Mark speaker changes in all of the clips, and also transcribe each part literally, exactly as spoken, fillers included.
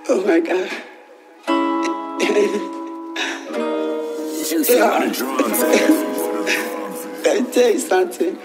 Speaker 1: Oh my God.
Speaker 2: Juicy
Speaker 1: Yeah.
Speaker 2: on the drums.
Speaker 1: Let me tell you something.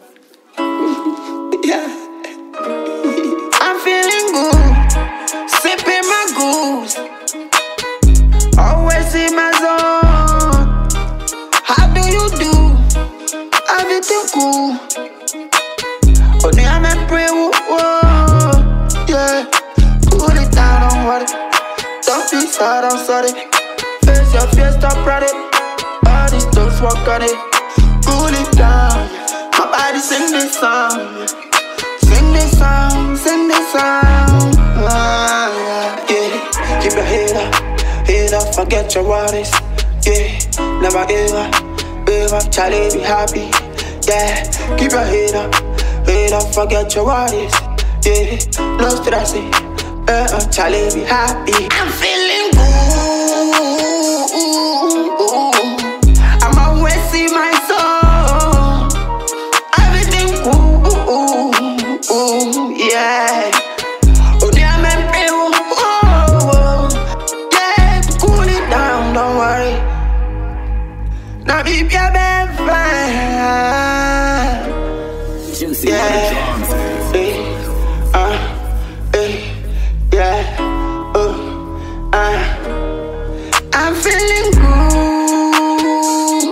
Speaker 1: Yeah.
Speaker 3: I'm feeling good, sipping my goose. Always in my zone. How do you do? Everything cool. Only I'm a pray, whoa, yeah. Put it down, don't worry. Don't be sad, I'm sorry. Face your fear, stop running. All these dogs walk on it. Cool it down. My body sing this song. Sing this song, sing this song. Ah, yeah, yeah. Keep your head up, head up, forget your worries. Yeah, never ever, ever, Charlie, be happy. Yeah, keep your head up, head up, forget your worries. Yeah, no stressing, uh, Charlie, be happy. I'm feeling good. I'm always in my soul. Everything cool, yeah. Only I'm in pain, oh, yeah. Cool it down, don't worry. Now be your best friend.
Speaker 2: Juicy
Speaker 3: Yeah.
Speaker 2: on the drums.
Speaker 3: Hey, uh, hey, yeah, uh, uh. I'm feeling good.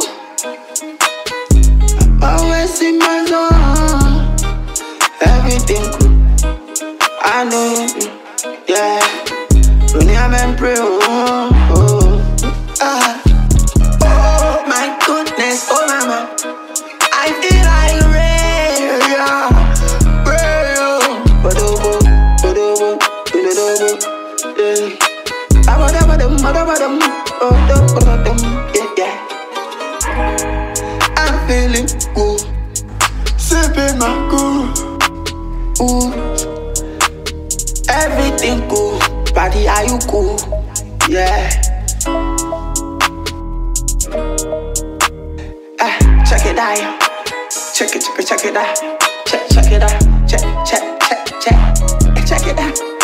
Speaker 3: Always in my zone. Everything good. I know, yeah. Only I'm in prayer. Oh, oh, ah. Oh my goodness, oh mama. I feel like rain, yeah. Rain, ba-do-bo, ba-do-bo, ba-do-bo, yeah. Ba-ba-da-ba-dum, ba-da-ba-dum, ba-da-ba-dum, yeah, yeah. I'm feeling good, sipping my good, ooh. Everything cool, body, are you cool? Yeah. Ah, check it out, yo. Check it, check it, check it out. Check, check it out. Check, check, check, check. Check it out.